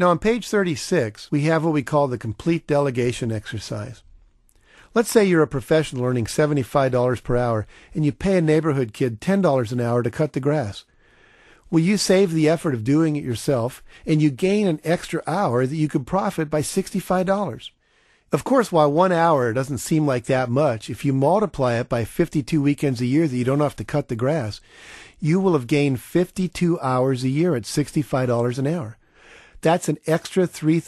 Now on page 36, we have what we call the complete delegation exercise. Let's say you're a professional earning $75 per hour and you pay a neighborhood kid $10 an hour to cut the grass. Well, you save the effort of doing it yourself and you gain an extra hour that you could profit by $65. Of course, while 1 hour doesn't seem like that much, if you multiply it by 52 weekends a year that you don't have to cut the grass, you will have gained 52 hours a year at $65 an hour. That's an extra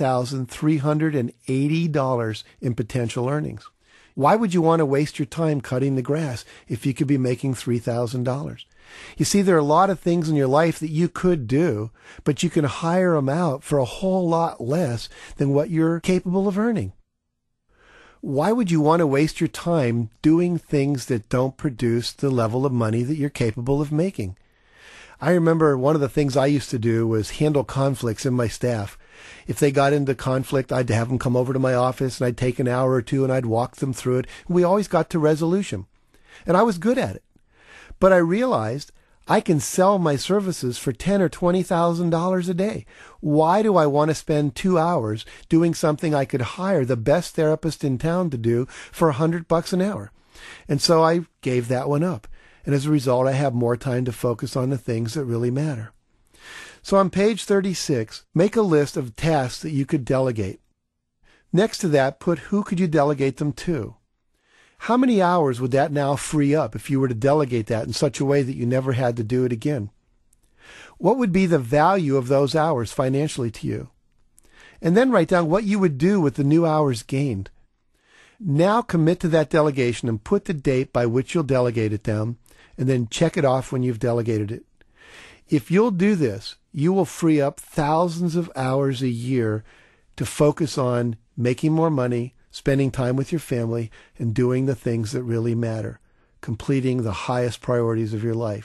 $3,380 in potential earnings. Why would you want to waste your time cutting the grass if you could be making $3,000? You see, there are a lot of things in your life that you could do, but you can hire them out for a whole lot less than what you're capable of earning. Why would you want to waste your time doing things that don't produce the level of money that you're capable of making? I remember one of the things I used to do was handle conflicts in my staff. If they got into conflict, I'd have them come over to my office and I'd take an hour or two and I'd walk them through it. We always got to resolution. And I was good at it. But I realized I can sell my services for $10,000 or $20,000 a day. Why do I want to spend 2 hours doing something I could hire the best therapist in town to do for $100 an hour? And so I gave that one up. And as a result, I have more time to focus on the things that really matter. So on page 36, make a list of tasks that you could delegate. Next to that, put who could you delegate them to. How many hours would that now free up if you were to delegate that in such a way that you never had to do it again? What would be the value of those hours financially to you? And then write down what you would do with the new hours gained. Now commit to that delegation and put the date by which you'll delegate it down, and then check it off when you've delegated it. If you'll do this, you will free up thousands of hours a year to focus on making more money, spending time with your family, and doing the things that really matter, completing the highest priorities of your life.